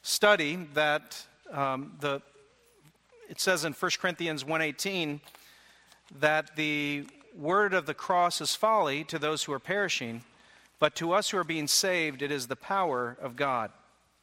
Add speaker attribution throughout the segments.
Speaker 1: study that it says in 1 Corinthians 1:18 that the word of the cross is folly to those who are perishing, but to us who are being saved, it is the power of God.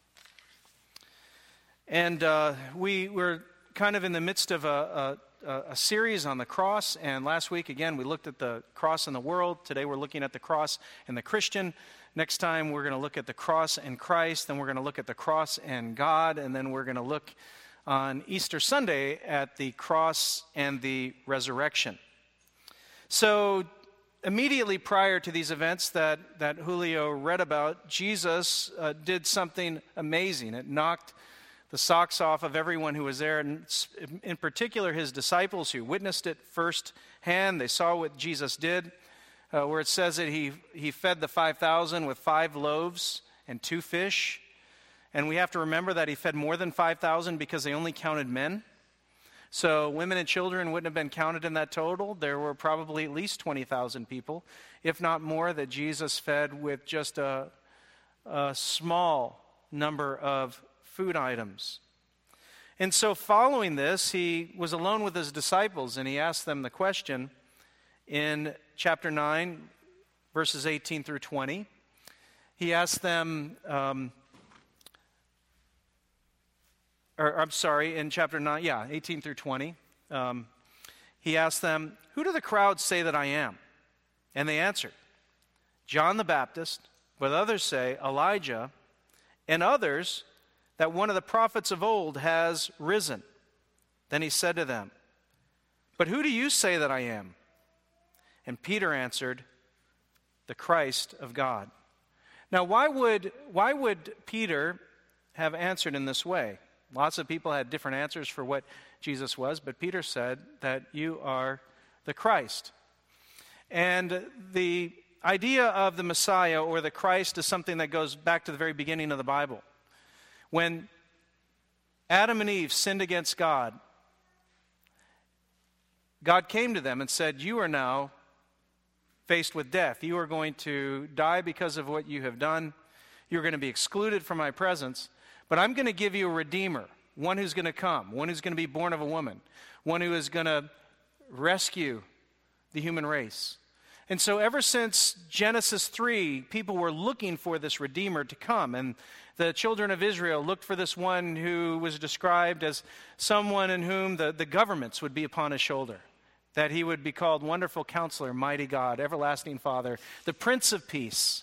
Speaker 1: And we were kind of in the midst of a series on the cross, and last week, again, we looked at the cross in the world. Today we're looking at the cross in the Christian. Next time we're going to look at the cross and Christ, then we're going to look at the cross and God, and then we're going to look on Easter Sunday at the cross and the resurrection. So immediately prior to these events that Julio read about, Jesus did something amazing. It knocked the socks off of everyone who was there, and in particular his disciples who witnessed it firsthand. They saw what Jesus did, where it says that he fed the 5,000 with 5 loaves and 2 fish. And we have to remember that he fed more than 5,000 because they only counted men. So women and children wouldn't have been counted in that total. There were probably at least 20,000 people, if not more, that Jesus fed with just a small number of food items. And so following this, he was alone with his disciples, and he asked them the question in chapter 9, verses 18 through 20. He asked them, in chapter 9, 18 through 20. He asked them, "Who do the crowds say that I am?" And they answered, "John the Baptist, but others say Elijah, and others that one of the prophets of old has risen." Then he said to them, "But who do you say that I am?" And Peter answered, "The Christ of God." Now, why would Peter have answered in this way? Lots of people had different answers for what Jesus was, but Peter said that you are the Christ. And the idea of the Messiah or the Christ is something that goes back to the very beginning of the Bible. When Adam and Eve sinned against God, God came to them and said, "You are now faced with death. You are going to die because of what you have done. You're going to be excluded from my presence. But I'm going to give you a Redeemer, one who's going to come, one who's going to be born of a woman, one who is going to rescue the human race." And so ever since Genesis 3, people were looking for this Redeemer to come. And the children of Israel looked for this one who was described as someone in whom the governments would be upon his shoulder, that he would be called Wonderful Counselor, Mighty God, Everlasting Father, the Prince of Peace.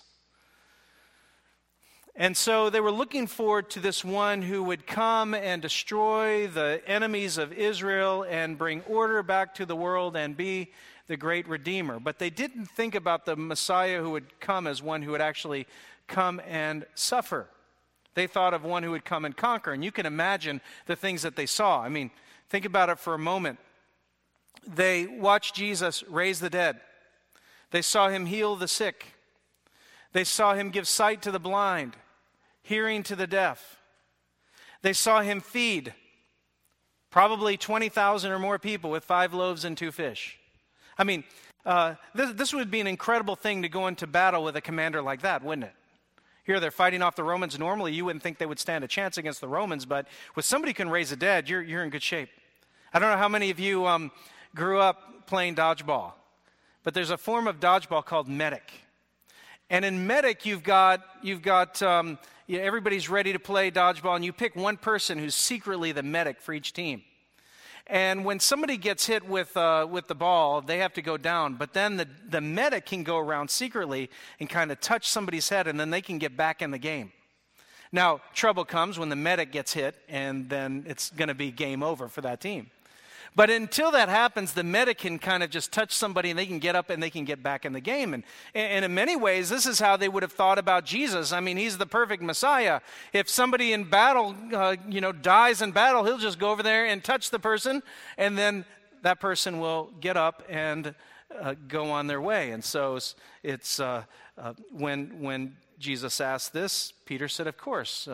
Speaker 1: And so they were looking forward to this one who would come and destroy the enemies of Israel and bring order back to the world and be the great Redeemer. But they didn't think about the Messiah who would come as one who would actually come and suffer. They thought of one who would come and conquer. And you can imagine the things that they saw. I mean, think about it for a moment. They watched Jesus raise the dead. They saw him heal the sick. They saw him give sight to the blind, hearing to the deaf. They saw him feed probably 20,000 or more people with 5 loaves and 2 fish. I mean, this would be an incredible thing to go into battle with a commander like that, wouldn't it? Here they're fighting off the Romans. Normally you wouldn't think they would stand a chance against the Romans, but when somebody can raise the dead, you're in good shape. I don't know how many of you grew up playing dodgeball, but there's a form of dodgeball called medic. And in medic, you've got everybody's ready to play dodgeball, and you pick one person who's secretly the medic for each team. And when somebody gets hit with the ball, they have to go down. But then the medic can go around secretly and kind of touch somebody's head, and then they can get back in the game. Now, trouble comes when the medic gets hit, and then it's going to be game over for that team. But until that happens, the medic can kind of just touch somebody and they can get up and they can get back in the game. And in many ways, this is how they would have thought about Jesus. I mean, he's the perfect Messiah. If somebody in battle, dies in battle, he'll just go over there and touch the person, and then that person will get up and go on their way. And so it's when Jesus asked this, Peter said, of course.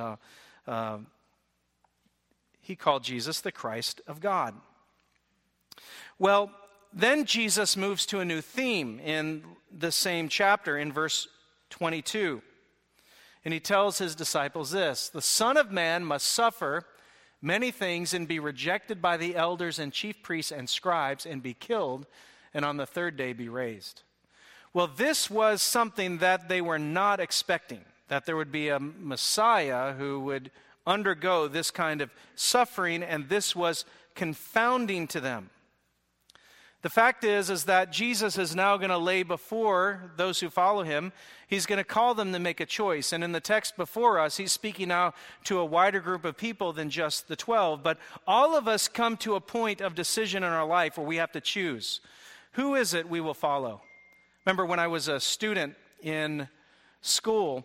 Speaker 1: He called Jesus the Christ of God. Well, then Jesus moves to a new theme in the same chapter in verse 22. And he tells his disciples this: the Son of Man must suffer many things and be rejected by the elders and chief priests and scribes and be killed, and on the third day be raised. Well, this was something that they were not expecting, that there would be a Messiah who would undergo this kind of suffering, and this was confounding to them. The fact is that Jesus is now going to lay before those who follow him, he's going to call them to make a choice. And in the text before us, he's speaking now to a wider group of people than just the 12. But all of us come to a point of decision in our life where we have to choose. Who is it we will follow? Remember when I was a student in school,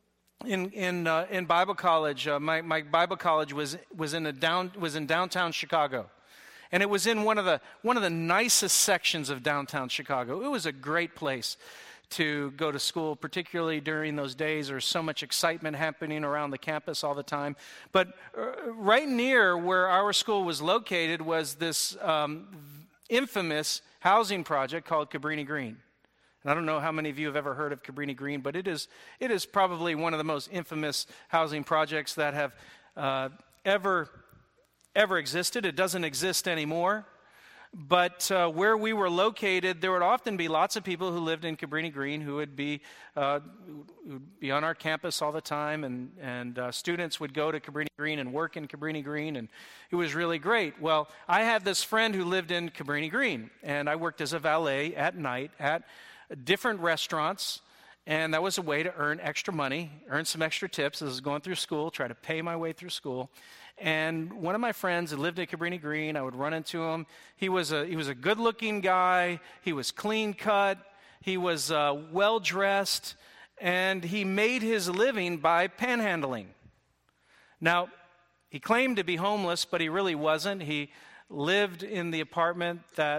Speaker 1: in Bible college, my Bible college was in downtown Chicago. And it was in one of the nicest sections of downtown Chicago. It was a great place to go to school, particularly during those days. There was so much excitement happening around the campus all the time. But right near where our school was located was this infamous housing project called Cabrini Green. And I don't know how many of you have ever heard of Cabrini Green, but it is probably one of the most infamous housing projects that have ever existed. It doesn't exist anymore. But where we were located, there would often be lots of people who lived in Cabrini Green who would be on our campus all the time, and students would go to Cabrini Green and work in Cabrini Green, and it was really great. Well, I had this friend who lived in Cabrini Green, and I worked as a valet at night at different restaurants, and that was a way to earn extra money, earn some extra tips as I was going through school, try to pay my way through school. And one of my friends that lived at Cabrini Green, I would run into him. He was a good-looking guy. He was clean-cut. He was well-dressed. And he made his living by panhandling. Now, he claimed to be homeless, but he really wasn't. He lived in the apartment that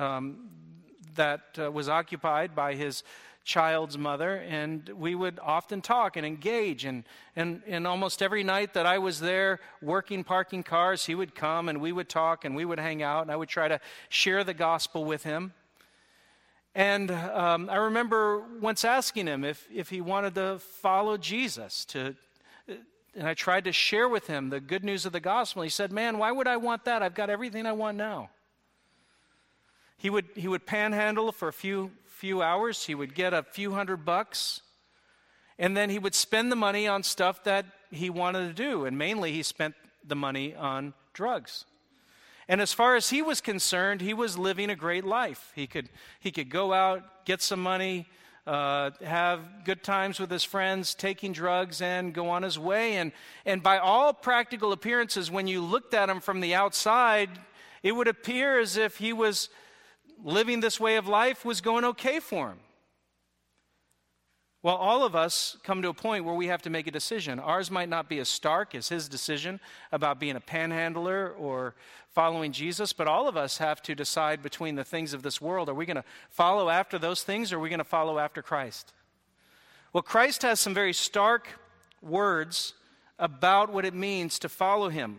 Speaker 1: was occupied by his child's mother, and we would often talk and engage, and almost every night that I was there working parking cars, he would come and we would talk and we would hang out, and I would try to share the gospel with him. And I remember once asking him if he wanted to follow Jesus, and I tried to share with him the good news of the gospel. He said, "Man, why would I want that? I've got everything I want now." He would panhandle for a few hours. He would get a few $100, and then he would spend the money on stuff that he wanted to do, and mainly he spent the money on drugs. And as far as he was concerned, he was living a great life. He could go out, get some money, have good times with his friends, taking drugs, and go on his way. And by all practical appearances, when you looked at him from the outside, it would appear as if he was living this way of life was going okay for him. Well, all of us come to a point where we have to make a decision. Ours might not be as stark as his decision about being a panhandler or following Jesus, but all of us have to decide between the things of this world. Are we going to follow after those things, or are we going to follow after Christ? Well, Christ has some very stark words about what it means to follow him.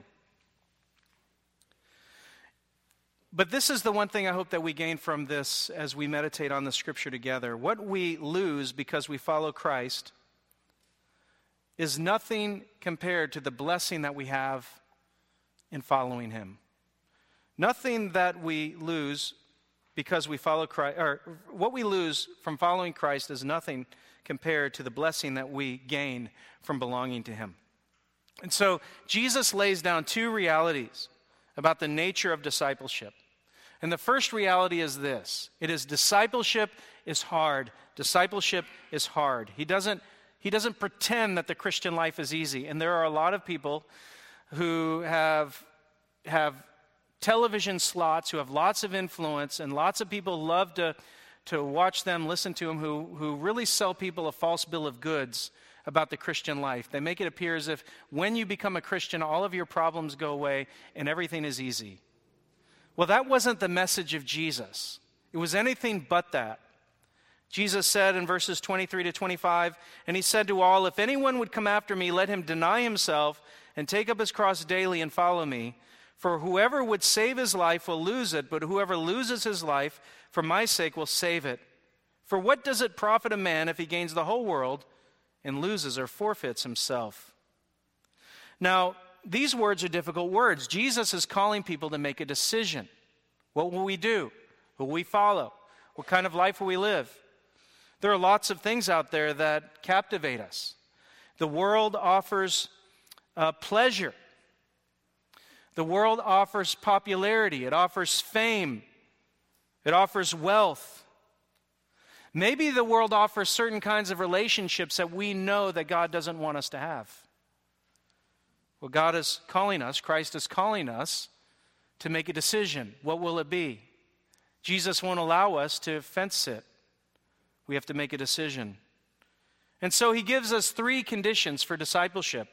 Speaker 1: But this is the one thing I hope that we gain from this as we meditate on the scripture together. What we lose because we follow Christ is nothing compared to the blessing that we have in following him. Nothing that we lose because we follow Christ, or what we lose from following Christ is nothing compared to the blessing that we gain from belonging to him. And so Jesus lays down two realities about the nature of discipleship. And the first reality is this: discipleship is hard. Discipleship is hard. He doesn't pretend that the Christian life is easy. And there are a lot of people who have television slots, who have lots of influence, and lots of people love to watch them, listen to them, who really sell people a false bill of goods about the Christian life. They make it appear as if when you become a Christian, all of your problems go away and everything is easy. Well, that wasn't the message of Jesus. It was anything but that. Jesus said in verses 23 to 25, and he said to all, "If anyone would come after me, let him deny himself and take up his cross daily and follow me. For whoever would save his life will lose it, but whoever loses his life for my sake will save it. For what does it profit a man if he gains the whole world and loses or forfeits himself. Now, these words are difficult words. Jesus is calling people to make a decision. What will we do? Who will we follow? What kind of life will we live? There are lots of things out there that captivate us. The world offers pleasure. The world offers popularity. It offers fame. It offers wealth. Maybe the world offers certain kinds of relationships that we know that God doesn't want us to have. Well, God is calling us, Christ is calling us to make a decision. What will it be? Jesus won't allow us to fence it. We have to make a decision. And so he gives us 3 conditions for discipleship.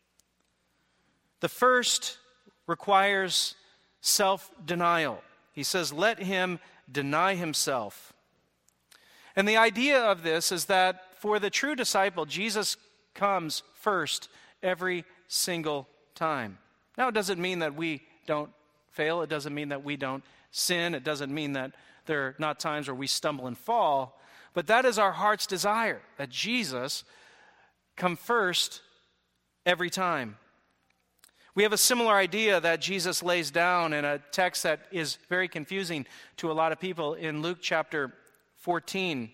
Speaker 1: The first requires self-denial. He says, let him deny himself. And the idea of this is that for the true disciple, Jesus comes first every single time. Now, it doesn't mean that we don't fail. It doesn't mean that we don't sin. It doesn't mean that there are not times where we stumble and fall. But that is our heart's desire, that Jesus come first every time. We have a similar idea that Jesus lays down in a text that is very confusing to a lot of people in Luke chapter 14.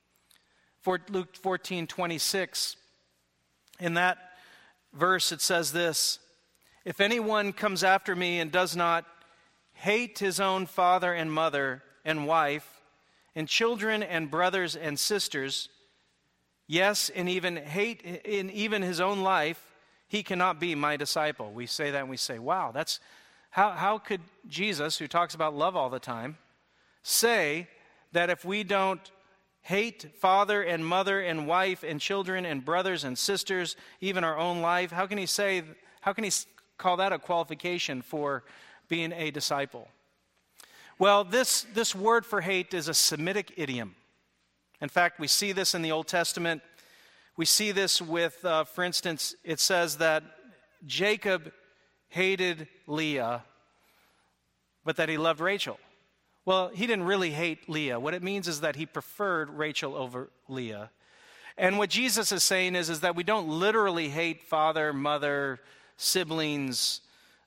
Speaker 1: Luke 14:26. In that verse it says this, if anyone comes after me and does not hate his own father and mother and wife and children and brothers and sisters, yes, and even hate in even his own life, he cannot be my disciple. We say that and we say, wow, that's how could Jesus, who talks about love all the time, say that if we don't hate father and mother and wife and children and brothers and sisters, even our own life, how can he call that a qualification for being a disciple? Well, this word for hate is a Semitic idiom. In fact, we see this in the Old Testament. We see this with, for instance, it says that Jacob hated Leah, but that he loved Rachel. Well, he didn't really hate Leah. What it means is that he preferred Rachel over Leah. And what Jesus is saying is that we don't literally hate father, mother, siblings,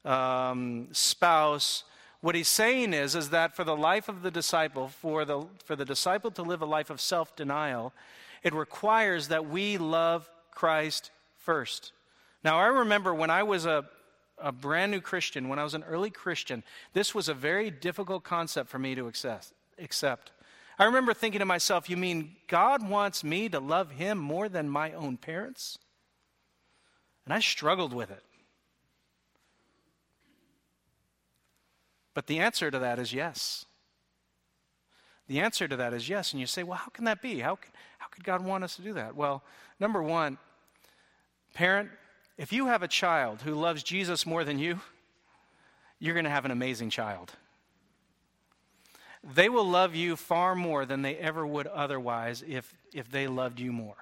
Speaker 1: spouse. What he's saying is that for the life of the disciple, for the disciple to live a life of self-denial, it requires that we love Christ first. Now, I remember when I was a brand new Christian, when I was an early Christian, this was a very difficult concept for me to accept. I remember thinking to myself, you mean God wants me to love him more than my own parents? And I struggled with it. But the answer to that is yes. The answer to that is yes. And you say, well, how can that be? How could God want us to do that? Well, number one, parent, if you have a child who loves Jesus more than you, you're going to have an amazing child. They will love you far more than they ever would otherwise if they loved you more.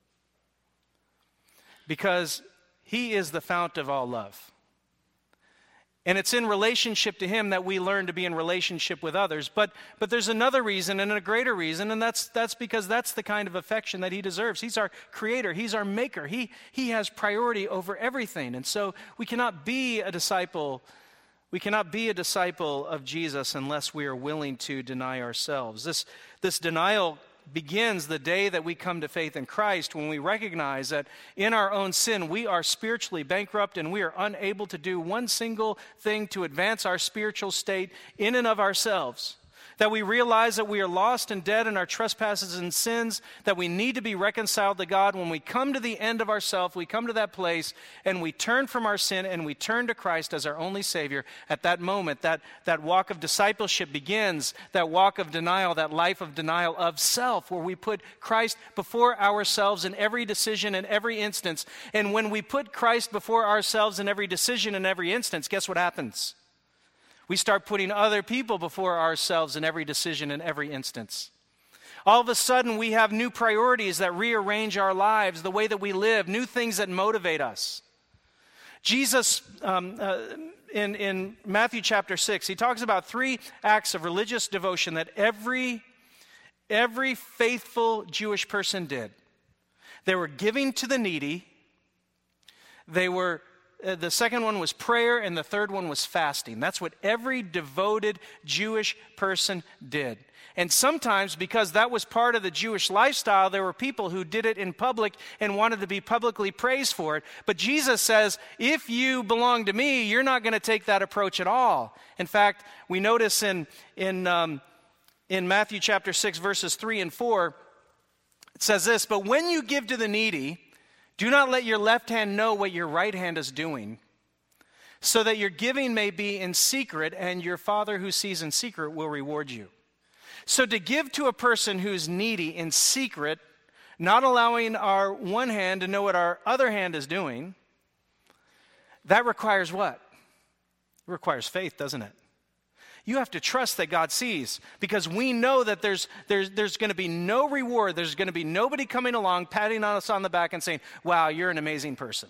Speaker 1: Because he is the fount of all love. And it's in relationship to him that we learn to be in relationship with others. But there's another reason and a greater reason, and that's because that's the kind of affection that he deserves. He's our creator. He's our maker. He has priority over everything. And so we cannot be a disciple. We cannot be a disciple of Jesus unless we are willing to deny ourselves. This denial begins the day that we come to faith in Christ, when we recognize that in our own sin we are spiritually bankrupt and we are unable to do one single thing to advance our spiritual state in and of ourselves. That we realize that we are lost and dead in our trespasses and sins, that we need to be reconciled to God. When we come to the end of ourselves, we come to that place and we turn from our sin and we turn to Christ as our only Savior. At that moment, that walk of discipleship begins, that walk of denial, that life of denial of self, where we put Christ before ourselves in every decision in every instance. And when we put Christ before ourselves in every decision in every instance, guess what happens? We start putting other people before ourselves in every decision in every instance. All of a sudden, we have new priorities that rearrange our lives, the way that we live, new things that motivate us. Jesus, in Matthew chapter 6, he talks about 3 acts of religious devotion that every faithful Jewish person did. They were giving to the needy. The second one was prayer, and the third one was fasting. That's what every devoted Jewish person did. And sometimes, because that was part of the Jewish lifestyle, there were people who did it in public and wanted to be publicly praised for it. But Jesus says, if you belong to me, you're not going to take that approach at all. In fact, we notice in Matthew chapter 6, verses 3 and 4, it says this, "But when you give to the needy, do not let your left hand know what your right hand is doing, so that your giving may be in secret, and your Father who sees in secret will reward you." So to give to a person who's needy in secret, not allowing our one hand to know what our other hand is doing, that requires what? It requires faith, doesn't it? You have to trust that God sees, because we know that there's going to be no reward. There's going to be nobody coming along, patting us on the back and saying, "Wow, you're an amazing person."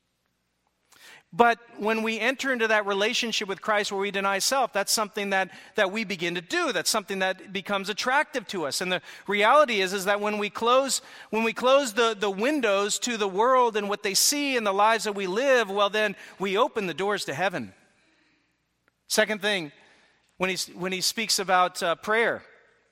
Speaker 1: But when we enter into that relationship with Christ where we deny self, that's something that we begin to do. That's something that becomes attractive to us. And the reality is that when we close the windows to the world and what they see in the lives that we live, well, then we open the doors to heaven. Second thing, when he speaks about prayer,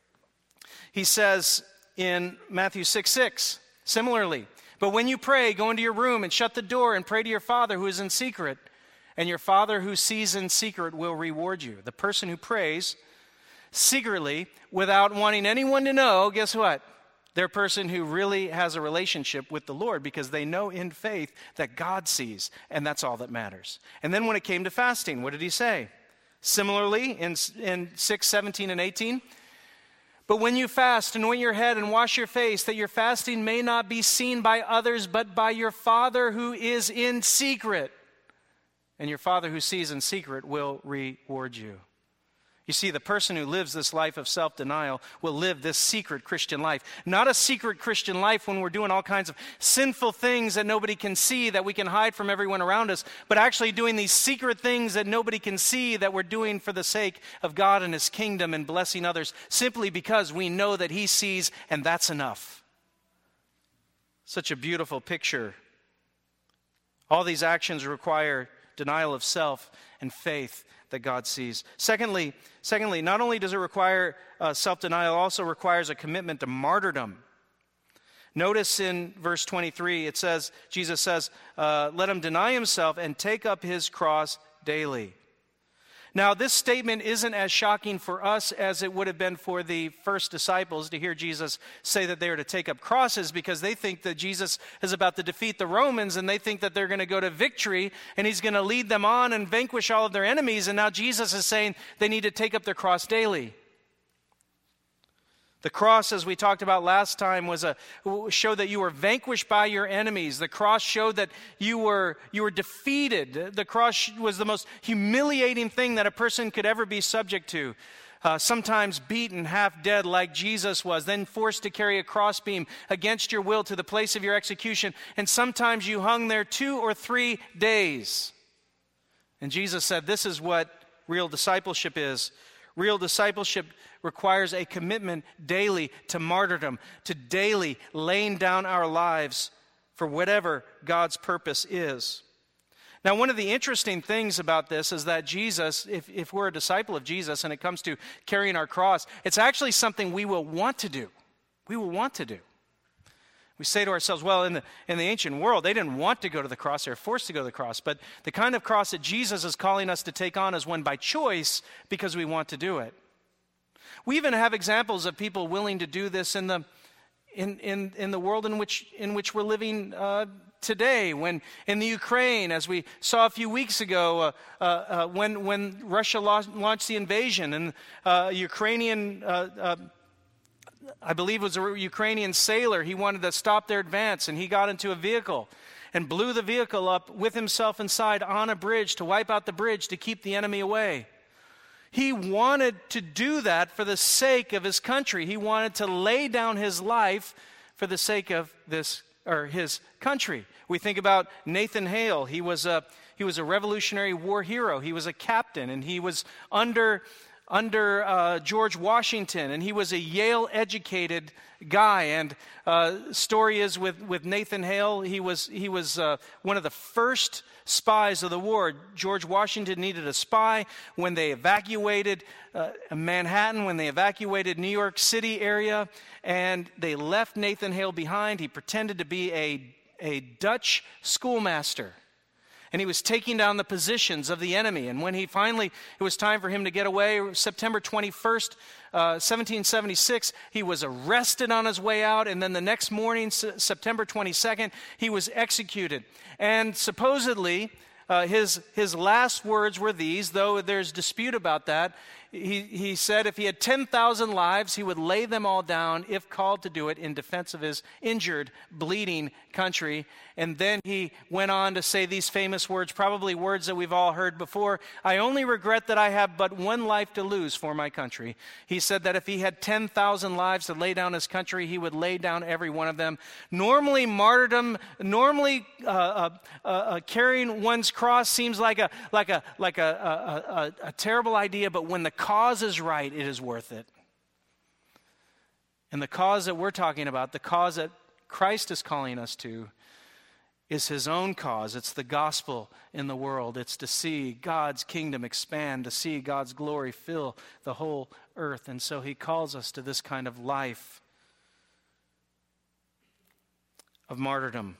Speaker 1: he says in Matthew 6:6, similarly, "But when you pray, go into your room and shut the door and pray to your Father who is in secret, and your Father who sees in secret will reward you." The person who prays secretly without wanting anyone to know, guess what? They're a person who really has a relationship with the Lord, because they know in faith that God sees, and that's all that matters. And then when it came to fasting, what did he say? Similarly, in 6, 17, and 18, "But when you fast, anoint your head and wash your face, that your fasting may not be seen by others, but by your Father who is in secret. And your Father who sees in secret will reward you." You see, the person who lives this life of self-denial will live this secret Christian life. Not a secret Christian life when we're doing all kinds of sinful things that nobody can see, that we can hide from everyone around us, but actually doing these secret things that nobody can see, that we're doing for the sake of God and His kingdom and blessing others, simply because we know that He sees, and that's enough. Such a beautiful picture. All these actions require denial of self and faith that God sees. Secondly, not only does it require self-denial, it also requires a commitment to martyrdom. Notice in verse 23, it says, Jesus says, "Let him deny himself and take up his cross daily." Now, this statement isn't as shocking for us as it would have been for the first disciples to hear Jesus say that they are to take up crosses, because they think that Jesus is about to defeat the Romans, and they think that they're going to go to victory and He's going to lead them on and vanquish all of their enemies. And now Jesus is saying they need to take up their cross daily. The cross, as we talked about last time, showed that you were vanquished by your enemies. The cross showed that you were defeated. The cross was the most humiliating thing that a person could ever be subject to. Sometimes beaten, half dead like Jesus was, then forced to carry a crossbeam against your will to the place of your execution. And sometimes you hung there 2 or 3 days. And Jesus said, this is what real discipleship is. Real discipleship requires a commitment daily to martyrdom, to daily laying down our lives for whatever God's purpose is. Now, one of the interesting things about this is that Jesus, if we're a disciple of Jesus and it comes to carrying our cross, it's actually something we will want to do. We will want to do. We say to ourselves, well, in the ancient world, they didn't want to go to the cross. They were forced to go to the cross. But the kind of cross that Jesus is calling us to take on is one by choice, because we want to do it. We even have examples of people willing to do this in the world in which we're living today. When in the Ukraine, as we saw a few weeks ago, when Russia launched the invasion, and Ukrainian I believe it was a Ukrainian sailor, he wanted to stop their advance, and he got into a vehicle and blew the vehicle up with himself inside on a bridge to wipe out the bridge to keep the enemy away. He wanted to do that for the sake of his country. He wanted to lay down his life for the sake of his country. We think about Nathan Hale. He was a Revolutionary War hero. He was a captain, and he was under under George Washington, and he was a Yale-educated guy. And story is with Nathan Hale, he was one of the first spies of the war. George Washington needed a spy when they evacuated Manhattan, when they evacuated New York City area, and they left Nathan Hale behind. He pretended to be a Dutch schoolmaster, and he was taking down the positions of the enemy. And when it was time for him to get away, September 21st, 1776, he was arrested on his way out, and then the next morning, September 22nd, he was executed. And supposedly, his last words were these, though there's dispute about that. He said if he had 10,000 lives, he would lay them all down if called to do it in defense of his injured, bleeding country. And then he went on to say these famous words, probably words that we've all heard before. I only regret that I have but one life to lose for my country. He said that if he had 10,000 lives to lay down his country, he would lay down every one of them. Normally, martyrdom, carrying one's cross seems like a terrible idea, but when the cause is right, it is worth it. And the cause that we're talking about, the cause that Christ is calling us to, is his own cause. It's the gospel in the world. It's to see God's kingdom expand, to see God's glory fill the whole earth. And so he calls us to this kind of life of martyrdom,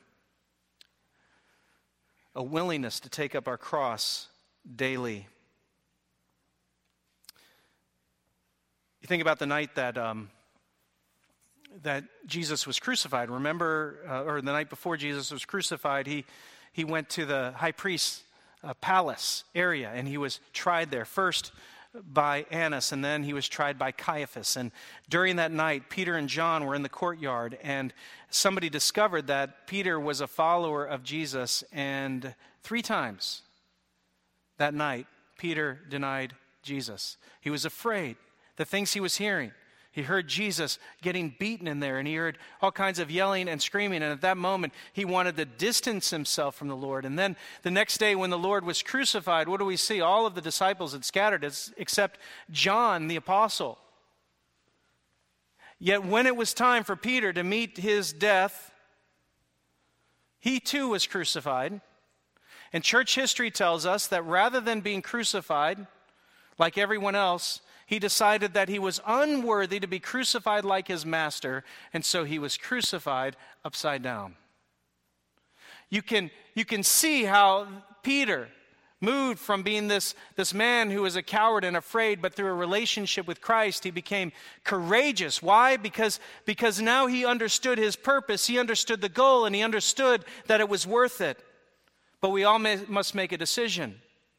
Speaker 1: a willingness to take up our cross daily. You think about the night that Jesus was crucified. Remember, or the night before Jesus was crucified, he went to the high priest's palace area, and he was tried there. First by Annas, and then he was tried by Caiaphas. And during that night, Peter and John were in the courtyard, and somebody discovered that Peter was a follower of Jesus, and 3 times that night, Peter denied Jesus. He was afraid. The things he was hearing. He heard Jesus getting beaten in there, and he heard all kinds of yelling and screaming, and at that moment, he wanted to distance himself from the Lord. And then the next day when the Lord was crucified, what do we see? All of the disciples had scattered except John the apostle. Yet when it was time for Peter to meet his death, he too was crucified. And church history tells us that rather than being crucified like everyone else, he decided that he was unworthy to be crucified like his master, and so he was crucified upside down. You can see how Peter moved from being this man who was a coward and afraid, but through a relationship with Christ, he became courageous. Why? Because now he understood his purpose, he understood the goal, and he understood that it was worth it. But we all must make a decision.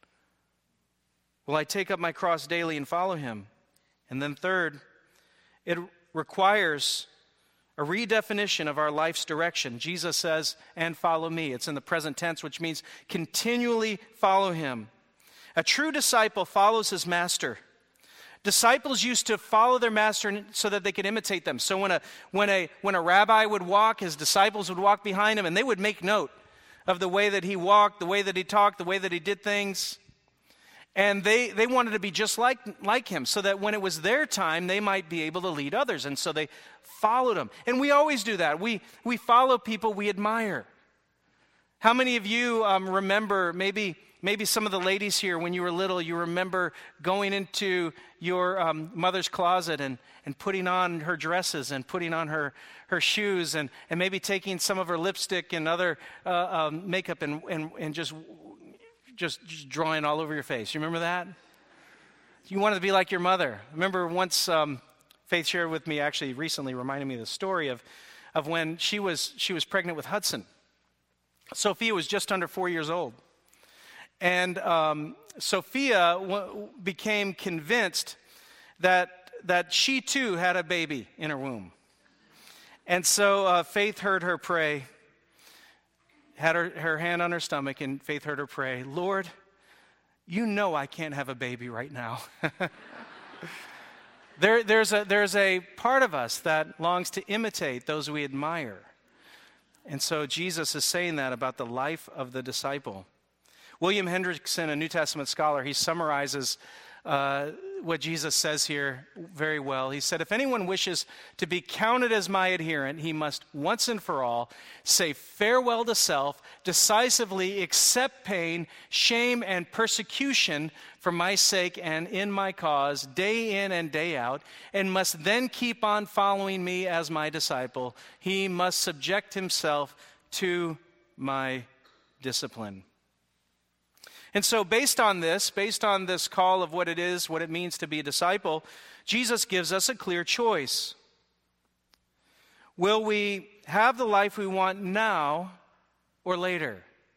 Speaker 1: Will I take up my cross daily and follow him? And then third, it requires a redefinition of our life's direction. Jesus says, and follow me. It's in the present tense, which means continually follow him. A true disciple follows his master. Disciples used to follow their master so that they could imitate them. So when a rabbi would walk, his disciples would walk behind him, and they would make note of the way that he walked, the way that he talked, the way that he did things. And they wanted to be just like him, so that when it was their time, they might be able to lead others. And so they followed him. And we always do that. We follow people we admire. How many of you remember, maybe some of the ladies here, when you were little, you remember going into your mother's closet and putting on her dresses and putting on her shoes and maybe taking some of her lipstick and other makeup and just drawing all over your face. You remember that? You wanted to be like your mother. I remember once Faith shared with me, actually recently reminded me of the story of when she was pregnant with Hudson. Sophia was just under 4 years old. And Sophia became convinced that she too had a baby in her womb. And so Faith heard her pray, had her hand on her stomach, and Faith heard her pray, Lord, you know I can't have a baby right now. There's a part of us that longs to imitate those we admire. And so Jesus is saying that about the life of the disciple. William Hendrickson, a New Testament scholar, he summarizes what Jesus says here very well. He said, if anyone wishes to be counted as my adherent, he must once and for all say farewell to self, decisively accept pain, shame, and persecution for my sake and in my cause, day in and day out, and must then keep on following me as my disciple. He must subject himself to my discipline. And so based on this call of what it is, what it means to be a disciple, Jesus gives us a clear choice. Will we have the life we want now or later?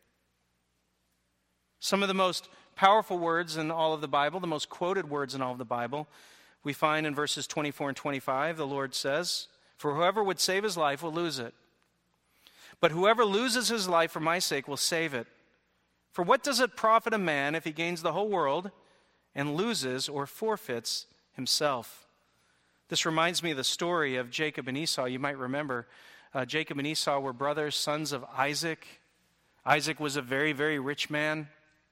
Speaker 1: Some of the most powerful words in all of the Bible, the most quoted words in all of the Bible, we find in verses 24 and 25. The Lord says, "For whoever would save his life will lose it. But whoever loses his life for my sake will save it. For what does it profit a man if he gains the whole world and loses or forfeits himself?" This reminds me of the story of Jacob and Esau. You might remember Jacob and Esau were brothers, sons of Isaac. Isaac was a very, very rich man.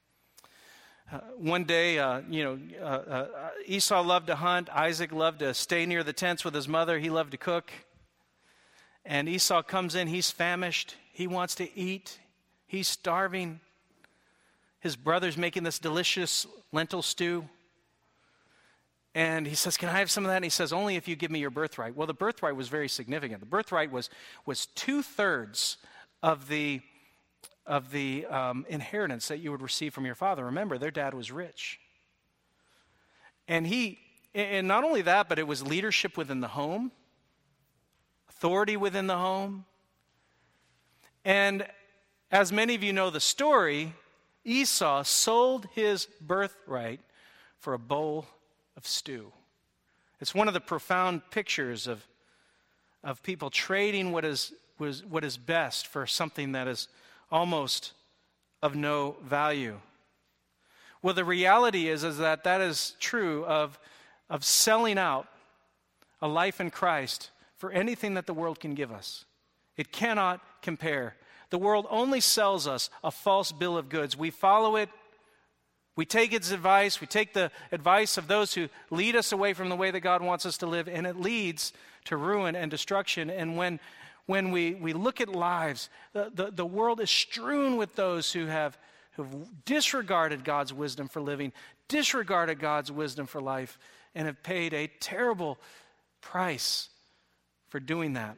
Speaker 1: One day, Esau loved to hunt. Isaac loved to stay near the tents with his mother. He loved to cook. And Esau comes in. He's famished. He wants to eat. He's starving. His brother's making this delicious lentil stew. And he says, "Can I have some of that?" And he says, "Only if you give me your birthright." Well, the birthright was very significant. The birthright was 2/3 of the inheritance that you would receive from your father. Remember, their dad was rich. And not only that, but it was leadership within the home, authority within the home. And as many of you know the story, Esau sold his birthright for a bowl of stew. It's one of the profound pictures of people trading what is best for something that is almost of no value. Well, the reality is that is true of selling out a life in Christ for anything that the world can give us. It cannot compare. The world only sells us a false bill of goods. We follow it. We take its advice. We take the advice of those who lead us away from the way that God wants us to live, and it leads to ruin and destruction. And when we look at lives, the world is strewn with those who've disregarded God's wisdom for living, disregarded God's wisdom for life, and have paid a terrible price for doing that.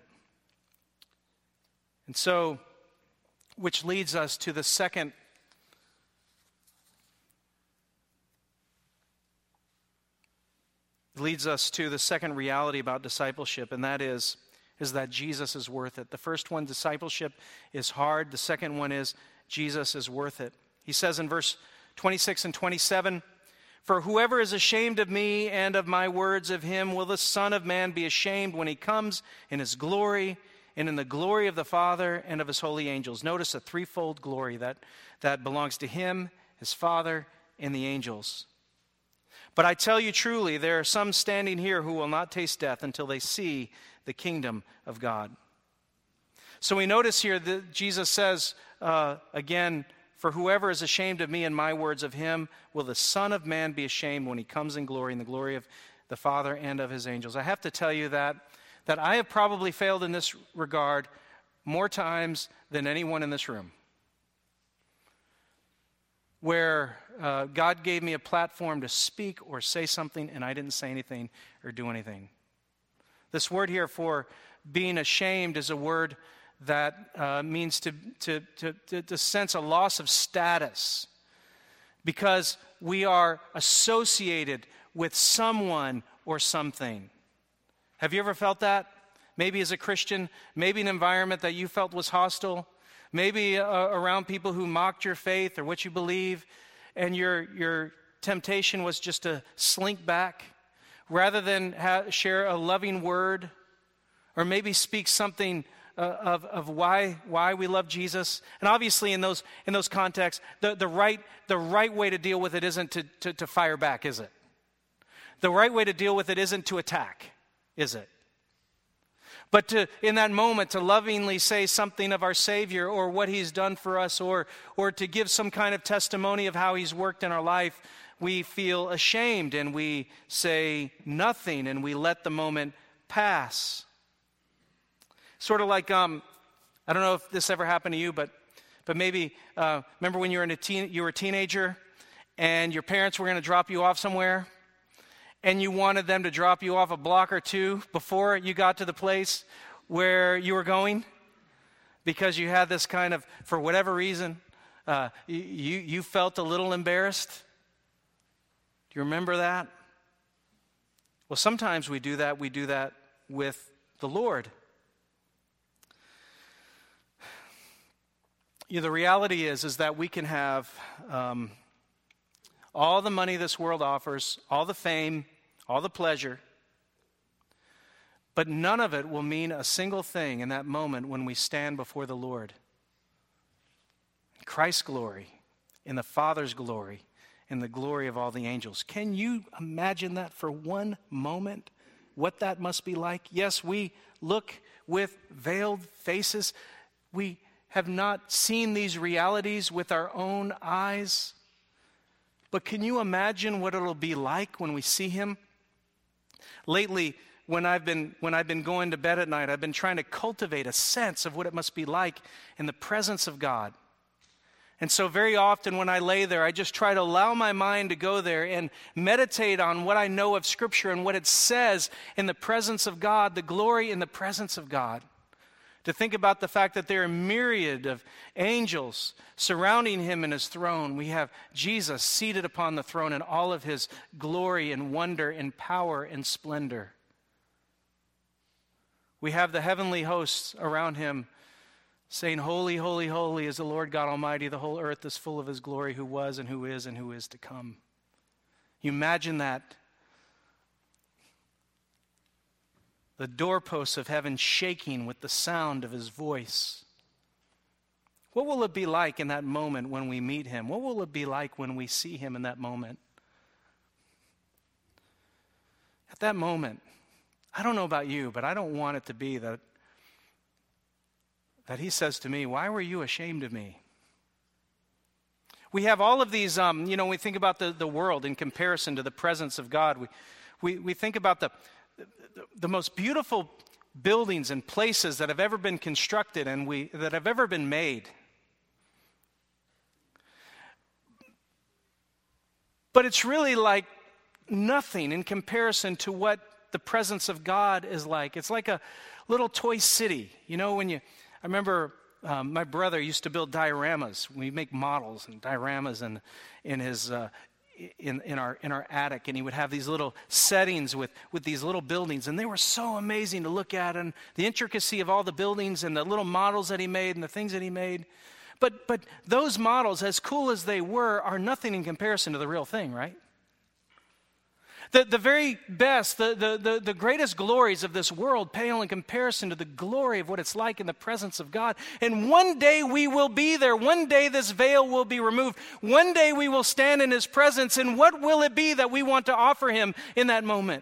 Speaker 1: And so, which leads us to the second reality about discipleship, and that is that Jesus is worth it. The first one, discipleship, is hard. The second one is Jesus is worth it. He says in verse 26 and 27, "For whoever is ashamed of me and of my words, of him will the Son of Man be ashamed when he comes in his glory and in the glory of the Father and of his holy angels." Notice a threefold glory that belongs to him, his Father, and the angels. "But I tell you truly, there are some standing here who will not taste death until they see the kingdom of God." So we notice here that Jesus says, again, "For whoever is ashamed of me and my words, of him will the Son of Man be ashamed when he comes in the glory of the Father and of his angels." I have to tell you that I have probably failed in this regard more times than anyone in this room. Where God gave me a platform to speak or say something, and I didn't say anything or do anything. This word here for being ashamed is a word that means to sense a loss of status, because we are associated with someone or something. Have you ever felt that? Maybe as a Christian, maybe an environment that you felt was hostile, maybe around people who mocked your faith or what you believe, and your temptation was just to slink back rather than share a loving word, or maybe speak something of why we love Jesus. And obviously in those contexts, the right way to deal with it isn't to fire back, is it? The right way to deal with it isn't to attack, is it? But in that moment, to lovingly say something of our Savior or what He's done for us, or to give some kind of testimony of how He's worked in our life, we feel ashamed and we say nothing and we let the moment pass. Sort of like, I don't know if this ever happened to you, but maybe, remember when you were a teenager and your parents were going to drop you off somewhere and you wanted them to drop you off a block or two before you got to the place where you were going because you had this kind of, for whatever reason, you felt a little embarrassed? Do you remember that? Well, sometimes we do that. We do that with the Lord. The reality is that we can have all the money this world offers, all the fame, all the pleasure, but none of it will mean a single thing in that moment when we stand before the Lord. In Christ's glory, in the Father's glory, in the glory of all the angels. Can you imagine that for one moment? What that must be like? Yes, we look with veiled faces. We have not seen these realities with our own eyes. But can you imagine what it'll be like when we see him? Lately, when I've been going to bed at night, I've been trying to cultivate a sense of what it must be like in the presence of God. And so very often when I lay there, I just try to allow my mind to go there and meditate on what I know of Scripture and what it says in the presence of God, the glory in the presence of God. To think about the fact that there are a myriad of angels surrounding him in his throne. We have Jesus seated upon the throne in all of his glory and wonder and power and splendor. We have the heavenly hosts around him saying, "Holy, holy, holy is the Lord God Almighty. The whole earth is full of his glory, who was and who is to come." You imagine that? The doorposts of heaven shaking with the sound of his voice. What will it be like in that moment when we meet him? What will it be like when we see him in that moment? At that moment, I don't know about you, but I don't want it to be that he says to me, "Why were you ashamed of me?" We have all of these, we think about the world in comparison to the presence of God. We think about the most beautiful buildings and places that have ever been constructed and that have ever been made. But it's really like nothing in comparison to what the presence of God is like. It's like a little toy city. I remember my brother used to build dioramas. We make models and dioramas in his in our attic, and he would have these little settings with these little buildings, and they were so amazing to look at, and the intricacy of all the buildings and the little models that he made and the things that he made. But those models, as cool as they were, are nothing in comparison to the real thing, right? The very best, the greatest glories of this world pale in comparison to the glory of what it's like in the presence of God. And one day we will be there. One day this veil will be removed. One day we will stand in his presence. And what will it be that we want to offer him in that moment?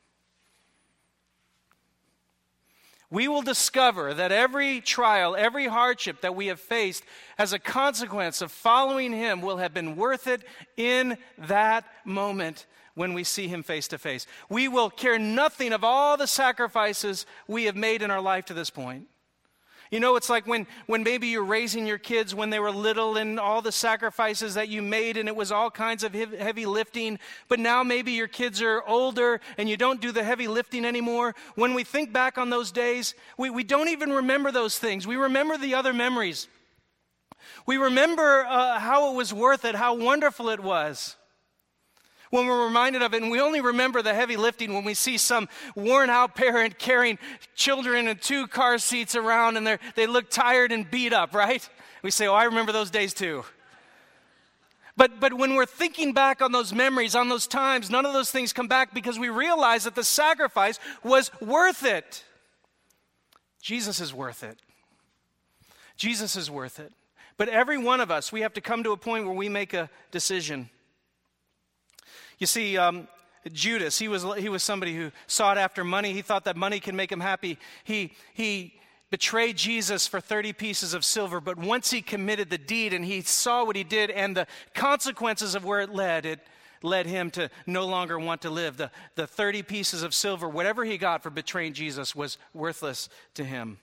Speaker 1: We will discover that every trial, every hardship that we have faced as a consequence of following him will have been worth it in that moment when we see him face to face. We will care nothing of all the sacrifices we have made in our life to this point. It's like when maybe you're raising your kids when they were little and all the sacrifices that you made, and it was all kinds of heavy lifting, but now maybe your kids are older and you don't do the heavy lifting anymore. When we think back on those days, we don't even remember those things. We remember the other memories. We remember how it was worth it, how wonderful it was. When we're reminded of it, and we only remember the heavy lifting when we see some worn-out parent carrying children in 2 car seats around, and they look tired and beat up, right? We say, "Oh, I remember those days too." But when we're thinking back on those memories, on those times, none of those things come back because we realize that the sacrifice was worth it. Jesus is worth it. Jesus is worth it. But every one of us, we have to come to a point where we make a decision. You see, Judas, he was somebody who sought after money. He thought that money can make him happy. He betrayed Jesus for 30 pieces of silver, but once he committed the deed and he saw what he did and the consequences of where it led led him to no longer want to live. The 30 pieces of silver, whatever he got for betraying Jesus, was worthless to him.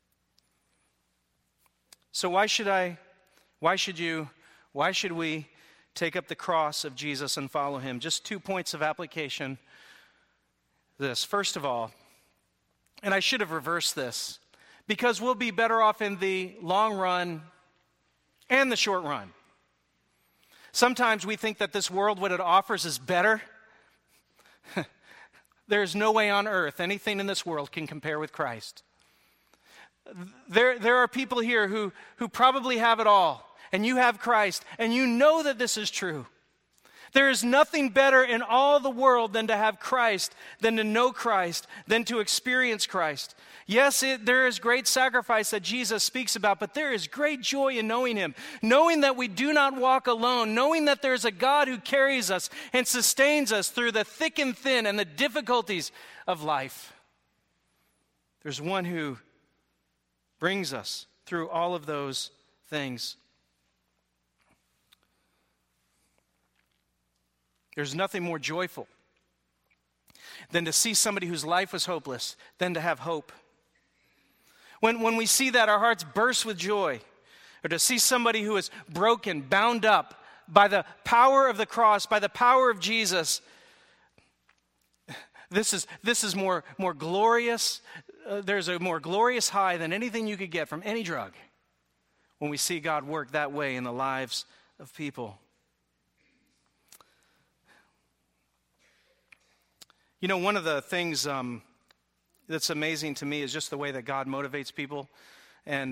Speaker 1: So why should we take up the cross of Jesus and follow him? Just 2 points of application. This, first of all, and I should have reversed this, because we'll be better off in the long run and the short run. Sometimes we think that this world, what it offers, is better. There's no way on earth anything in this world can compare with Christ. There are people here who probably have it all, and you have Christ, and you know that this is true. There is nothing better in all the world than to have Christ, than to know Christ, than to experience Christ. Yes, there is great sacrifice that Jesus speaks about, but there is great joy in knowing him, knowing that we do not walk alone, knowing that there's a God who carries us and sustains us through the thick and thin and the difficulties of life. There's one who brings us through all of those things. There's nothing more joyful than to see somebody whose life was hopeless, than to have hope. When we see that, our hearts burst with joy. Or to see somebody who is broken, bound up by the power of the cross, by the power of Jesus. This is more glorious. There's a more glorious high than anything you could get from any drug when we see God work that way in the lives of people. You know, one of the things that's amazing to me is just the way that God motivates people, and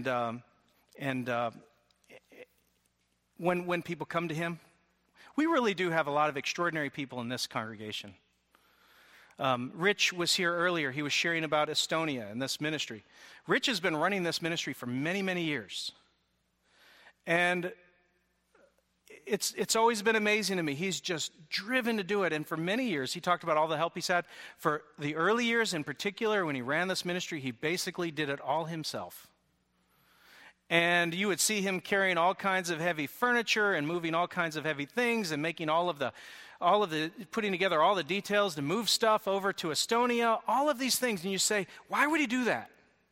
Speaker 1: when people come to him, we really do have a lot of extraordinary people in this congregation. Rich was here earlier. He was sharing about Estonia and this ministry. Rich has been running this ministry for many, many years, and it's always been amazing to me. He's just driven to do it. And for many years, he talked about all the help he's had. For the early years in particular, when he ran this ministry, he basically did it all himself. And you would see him carrying all kinds of heavy furniture and moving all kinds of heavy things and making putting together all the details to move stuff over to Estonia, all of these things. And you say, why would he do that?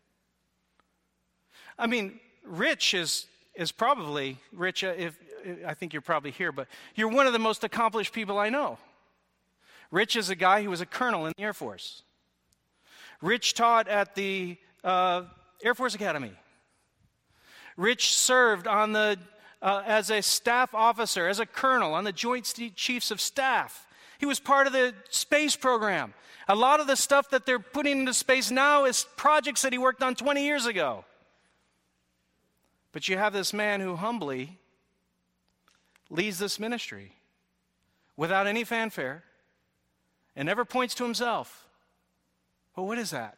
Speaker 1: I mean, Rich is probably, Rich, I think you're probably here, but you're one of the most accomplished people I know. Rich is a guy who was a colonel in the Air Force. Rich taught at the Air Force Academy. Rich served on as a staff officer, as a colonel on the Joint Chiefs of Staff. He was part of the space program. A lot of the stuff that they're putting into space now is projects that he worked on 20 years ago. But you have this man who humbly leads this ministry without any fanfare and never points to himself. Well, what is that?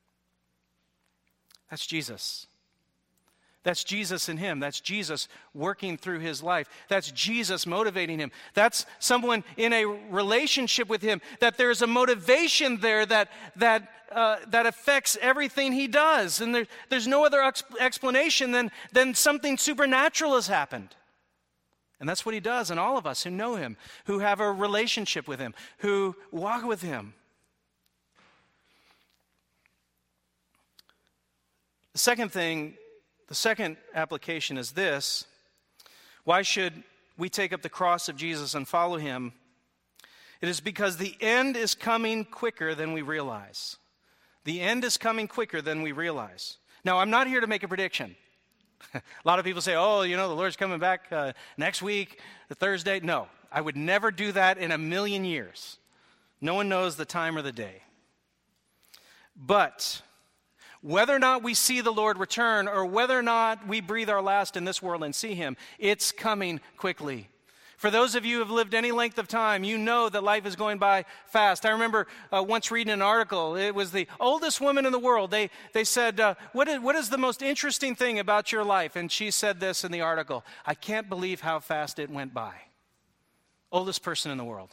Speaker 1: That's Jesus. That's Jesus in him. That's Jesus working through his life. That's Jesus motivating him. That's someone in a relationship with him, that there's a motivation there that affects everything he does. And there's no other explanation than something supernatural has happened. And that's what he does in all of us who know him, who have a relationship with him, who walk with him. The second application is this. Why should we take up the cross of Jesus and follow him? It is because the end is coming quicker than we realize. The end is coming quicker than we realize. Now, I'm not here to make a prediction. A lot of people say, the Lord's coming back next week, Thursday. No, I would never do that in a million years. No one knows the time or the day. But whether or not we see the Lord return, or whether or not we breathe our last in this world and see him, it's coming quickly. For those of you who have lived any length of time, you know that life is going by fast. I remember once reading an article. It was the oldest woman in the world. They said, what is the most interesting thing about your life? And she said this in the article: I can't believe how fast it went by. Oldest person in the world.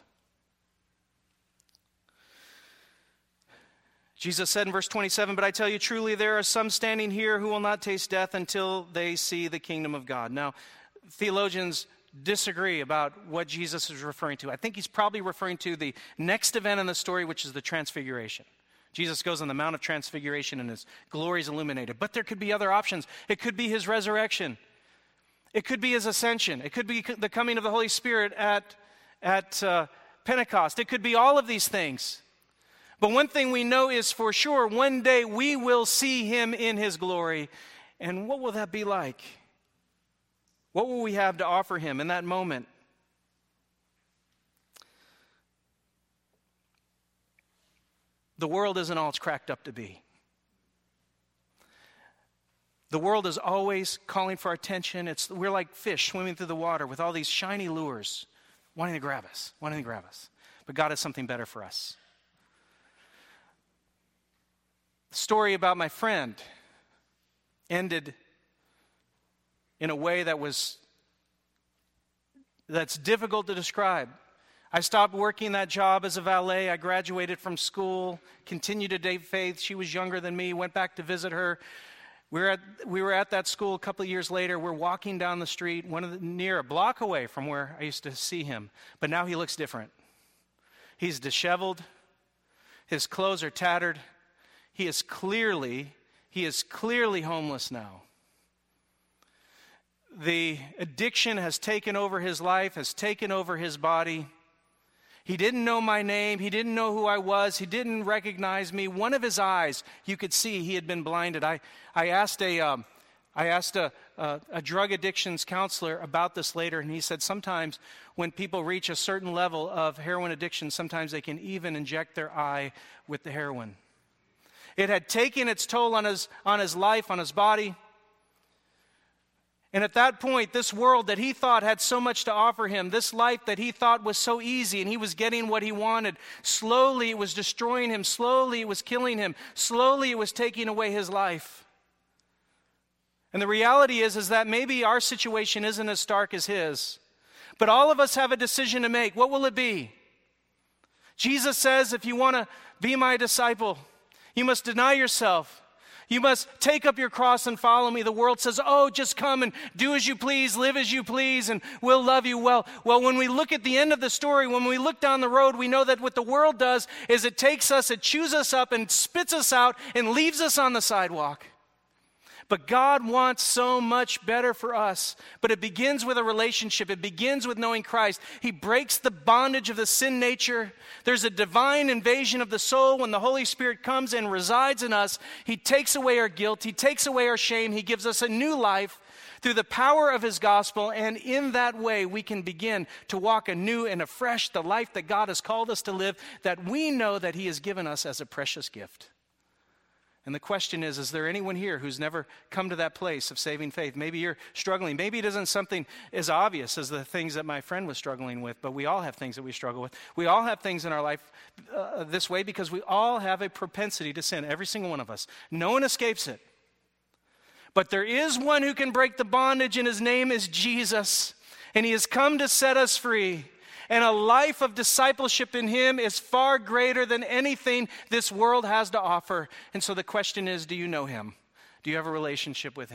Speaker 1: Jesus said in verse 27, but I tell you truly, there are some standing here who will not taste death until they see the kingdom of God. Now, theologians disagree about what Jesus is referring to. I think he's probably referring to the next event in the story, which is the transfiguration. Jesus goes on the Mount of Transfiguration and his glory is illuminated. But there could be other options. It could be his resurrection. It could be his ascension. It could be the coming of the Holy Spirit at Pentecost. It could be all of these things. But one thing we know is for sure, one day we will see him in his glory. And what will that be like? What will we have to offer him in that moment? The world isn't all it's cracked up to be. The world is always calling for our attention. We're like fish swimming through the water with all these shiny lures, wanting to grab us. But God has something better for us. The story about my friend ended in a way that's difficult to describe. I stopped working that job as a valet. I graduated from school, continued to date Faith. She was younger than me, went back to visit her. We were at that school a couple of years later. We're walking down the street, near a block away from where I used to see him. But now he looks different. He's disheveled. His clothes are tattered. He is clearly homeless now. The addiction has taken over his life, has taken over his body. He didn't know my name. He didn't know who I was. He didn't recognize me. One of his eyes, you could see he had been blinded. I asked a drug addictions counselor about this later, and he said sometimes when people reach a certain level of heroin addiction, sometimes they can even inject their eye with the heroin. It had taken its toll on his life, on his body. And at that point, this world that he thought had so much to offer him, this life that he thought was so easy and he was getting what he wanted, slowly it was destroying him. Slowly it was killing him. Slowly it was taking away his life. And the reality is that maybe our situation isn't as stark as his. But all of us have a decision to make. What will it be? Jesus says, if you want to be my disciple, you must deny yourself. You must take up your cross and follow me. The world says, oh, just come and do as you please, live as you please, and we'll love you well. Well, when we look at the end of the story, when we look down the road, we know that what the world does is it takes us, it chews us up and spits us out and leaves us on the sidewalk. But God wants so much better for us. But it begins with a relationship. It begins with knowing Christ. He breaks the bondage of the sin nature. There's a divine invasion of the soul when the Holy Spirit comes and resides in us. He takes away our guilt. He takes away our shame. He gives us a new life through the power of his gospel. And in that way, we can begin to walk anew and afresh the life that God has called us to live, that we know that he has given us as a precious gift. And the question is there anyone here who's never come to that place of saving faith? Maybe you're struggling. Maybe it isn't something as obvious as the things that my friend was struggling with, but we all have things that we struggle with. We all have things in our life this way because we all have a propensity to sin, every single one of us. No one escapes it. But there is one who can break the bondage, and his name is Jesus. And he has come to set us free. And a life of discipleship in him is far greater than anything this world has to offer. And so the question is, do you know him? Do you have a relationship with him?